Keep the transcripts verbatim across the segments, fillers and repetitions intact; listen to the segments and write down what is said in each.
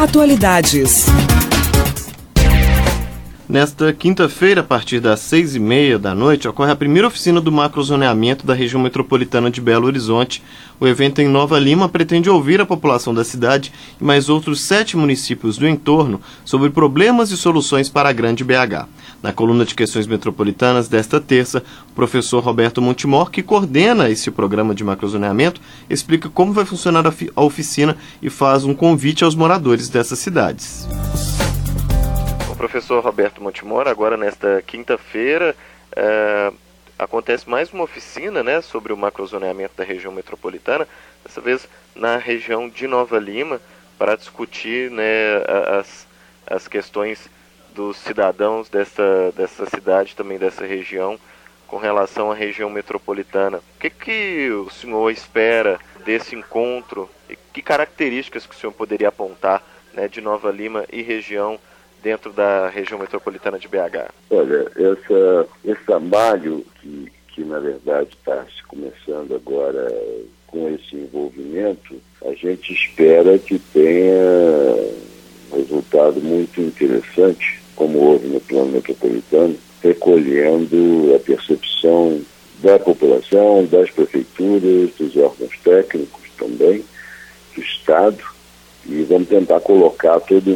Atualidades. Nesta quinta-feira, a partir das seis e meia da noite, ocorre a primeira oficina do macrozoneamento da região metropolitana de Belo Horizonte. O evento em Nova Lima pretende ouvir a população da cidade e mais outros sete municípios do entorno sobre problemas e soluções para a Grande B H. Na coluna de questões metropolitanas desta terça, o professor Roberto Montemor, que coordena esse programa de macrozoneamento, explica como vai funcionar a oficina e faz um convite aos moradores dessas cidades. Professor Roberto Montemor, agora nesta quinta-feira é, acontece mais uma oficina, né, sobre o macrozoneamento da região metropolitana, dessa vez na região de Nova Lima, para discutir, né, as, as questões dos cidadãos dessa, dessa cidade, também dessa região, com relação à região metropolitana. O que, que o senhor espera desse encontro e que características que o senhor poderia apontar, né, de Nova Lima e região dentro da região metropolitana de B H? Olha, essa, esse trabalho que, que na verdade está se começando agora com esse envolvimento, a gente espera que tenha um resultado muito interessante, como houve no plano metropolitano, recolhendo a percepção da população, das prefeituras, dos órgãos técnicos também, do Estado, e vamos tentar colocar todo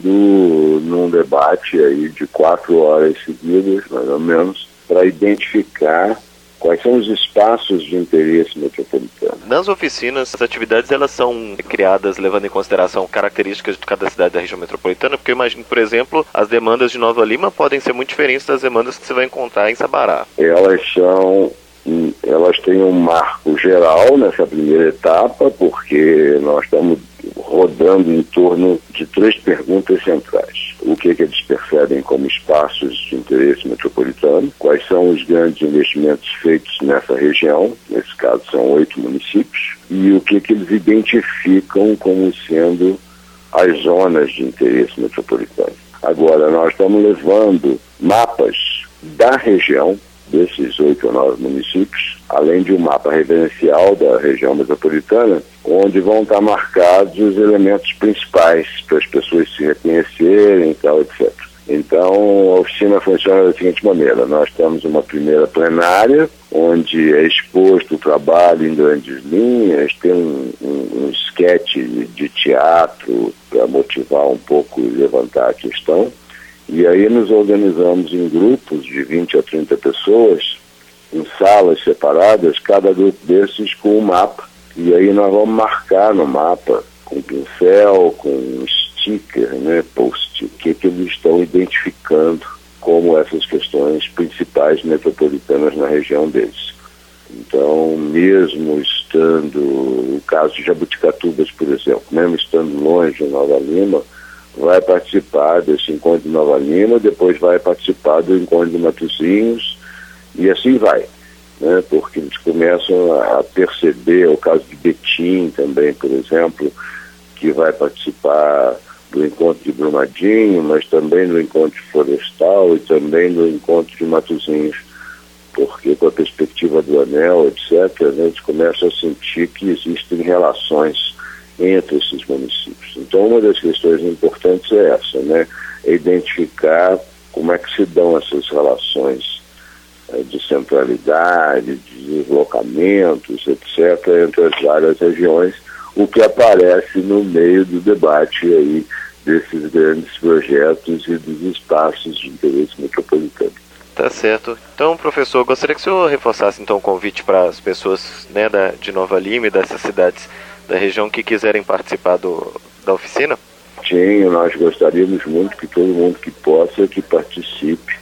mundo num debate aí de quatro horas seguidas, mais ou menos, para identificar quais são os espaços de interesse metropolitano. Nas oficinas, as atividades elas são criadas levando em consideração características de cada cidade da região metropolitana, porque eu imagino, por exemplo, as demandas de Nova Lima podem ser muito diferentes das demandas que você vai encontrar em Sabará. Elas são... Elas têm um marco geral nessa primeira etapa, porque nós estamos rodando em torno de três perguntas centrais. O que, que eles percebem como espaços de interesse metropolitano? Quais são os grandes investimentos feitos nessa região? Nesse caso são oito municípios. E o que, que eles identificam como sendo as zonas de interesse metropolitano? Agora, nós estamos levando mapas da região, desses oito ou nove municípios, além de um mapa referencial da região metropolitana, onde vão estar marcados os elementos principais para as pessoas se reconhecerem e tal, etcétera. Então, a oficina funciona da seguinte maneira: nós temos uma primeira plenária, onde é exposto o trabalho em grandes linhas, tem um, um, um sketch de teatro para motivar um pouco e levantar a questão. E aí nos organizamos em grupos de vinte a trinta pessoas, em salas separadas, cada grupo desses com um mapa. E aí nós vamos marcar no mapa, com pincel, com sticker, né, post, o que, que eles estão identificando como essas questões principais metropolitanas na região deles. Então, mesmo estando, no caso de Jabuticatubas, por exemplo, mesmo estando longe de Nova Lima, vai participar desse encontro de Nova Lima, depois vai participar do encontro de Matosinhos, e assim vai, né? Porque eles começam a perceber, o caso de Betim também, por exemplo, que vai participar do encontro de Brumadinho, mas também do encontro florestal e também do encontro de Matosinhos, porque com a perspectiva do anel, etcétera, né, eles começam a sentir que existem relações entre esses municípios. Então, uma das questões importantes é essa, né? É identificar como é que se dão essas relações eh, de centralidade, de deslocamentos, etcétera, entre as várias regiões, o que aparece no meio do debate aí desses grandes projetos e dos espaços de interesse metropolitano. Tá certo. Então, professor, gostaria que o senhor reforçasse então o convite para as pessoas, né, da, de Nova Lima e dessas cidades da região que quiserem participar do, da oficina? Sim, nós gostaríamos muito que todo mundo que possa, que participe.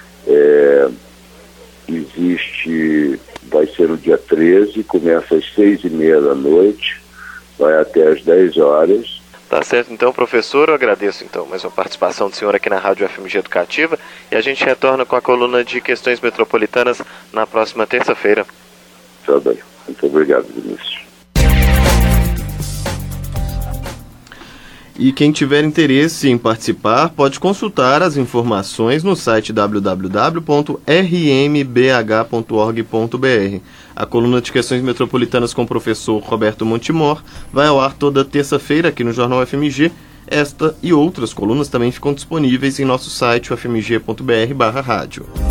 É, existe, vai ser no dia treze, começa às seis e meia da noite, vai até às dez horas. Tá certo, então, professor, eu agradeço então mais uma participação do senhor aqui na Rádio F M G Educativa e a gente retorna com a coluna de questões metropolitanas na próxima terça-feira. Tá bem, muito obrigado, Vinícius. E quem tiver interesse em participar pode consultar as informações no site w w w ponto r m b h ponto org ponto b r. A coluna de questões metropolitanas com o professor Roberto Montemor vai ao ar toda terça-feira aqui no Jornal F M G, Esta e outras colunas também ficam disponíveis em nosso site u f m g ponto b r barra rádio.